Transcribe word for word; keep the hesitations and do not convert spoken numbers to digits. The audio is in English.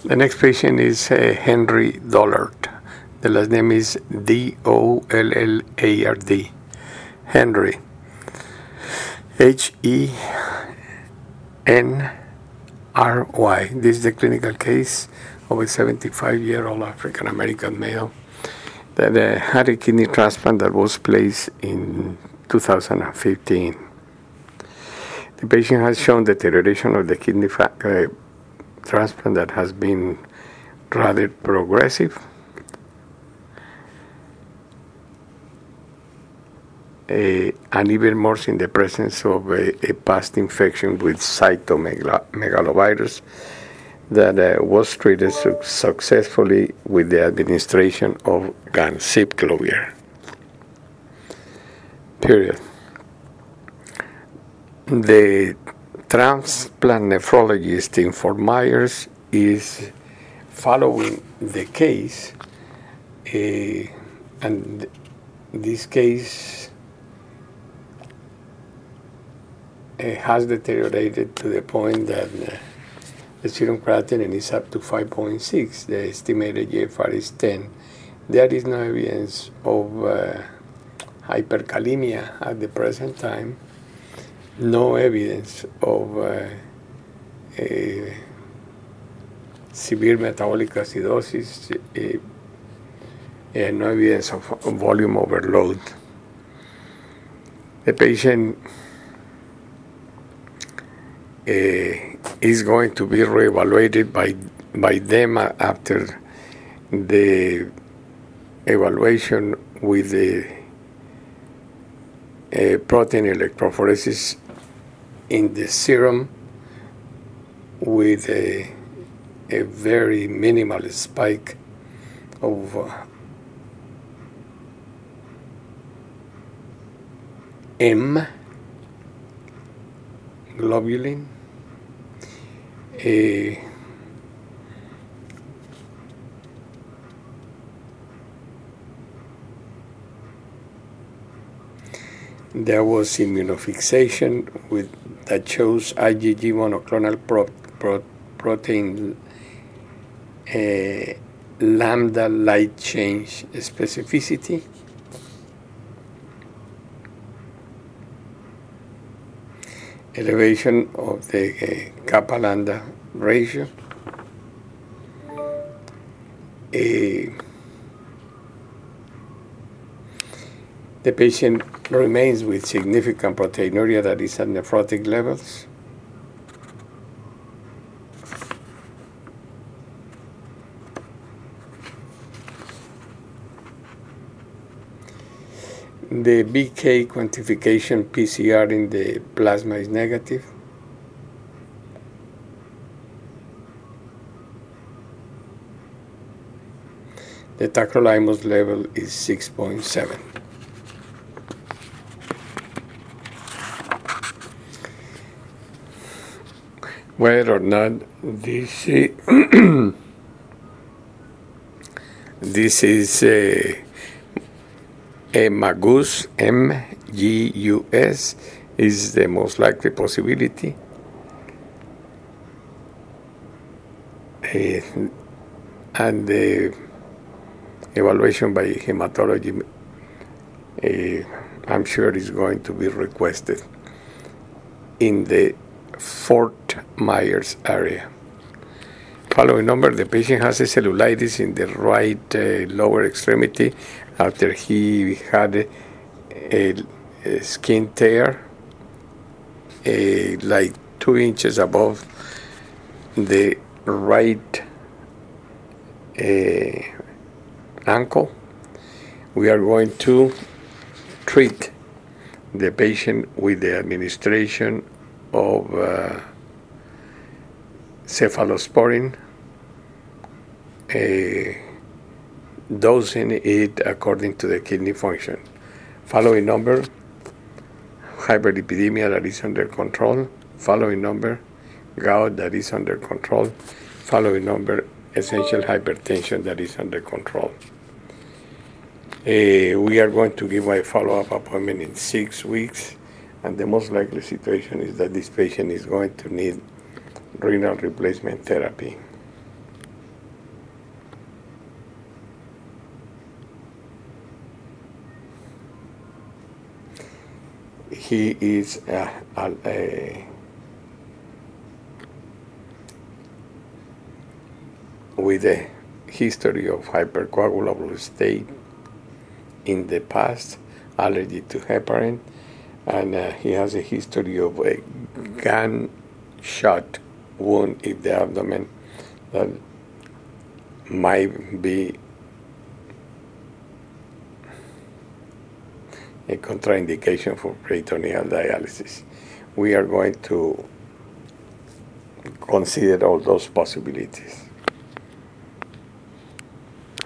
The next patient is uh, Henry Dollard. The last name is D O L L A R D. Henry. H E N R Y. This is the clinical case of a seventy-five-year-old African-American male that uh, had a kidney transplant that was placed in two thousand fifteen. The patient has shown deterioration of the kidney fa- uh, transplant that has been rather progressive. Uh, and even more in the presence of a, a past infection with cytomegalovirus that uh, was treated su- successfully with the administration of ganciclovir. Period. The transplant nephrologist in Fort Myers is following the case, uh, and this case uh, has deteriorated to the point that uh, the serum creatinine is up to five point six. The estimated G F R is ten. There is no evidence of uh, hyperkalemia at the present time. No evidence of uh, a severe metabolic acidosis, uh, and no evidence of volume overload. The patient uh, is going to be reevaluated by, by them after the evaluation with the uh, protein electrophoresis in the serum with a, a very minimal spike of uh, M globulin. Uh, there was immunofixation with that shows IgG monoclonal pro, pro, protein uh, lambda light chain specificity. Elevation of the uh, kappa lambda ratio. Uh, the patient remains with significant proteinuria that is at nephrotic levels. The B K quantification P C R in the plasma is negative. The tacrolimus level is six point seven. Whether or not this uh, this is a, a Magus, M G U S, is the most likely possibility. Uh, and the evaluation by hematology, uh, I'm sure, is going to be requested in the Fort Myers area. Following number, the patient has a cellulitis in the right uh, lower extremity after he had a, a, a skin tear, a, like two inches above the right uh, ankle. We are going to treat the patient with the administration of uh, cephalosporin, uh, dosing it according to the kidney function. Following number, hyperlipidemia that is under control. Following number, gout that is under control. Following number, essential hypertension that is under control. Uh, we are going to give a follow-up appointment in six weeks, and the most likely situation is that this patient is going to need renal replacement therapy. he is uh, a, a, with a history of hypercoagulable state in the past, allergy to heparin, and uh, he has a history of a gunshot wound in the abdomen that might be a contraindication for peritoneal dialysis. We are going to consider all those possibilities.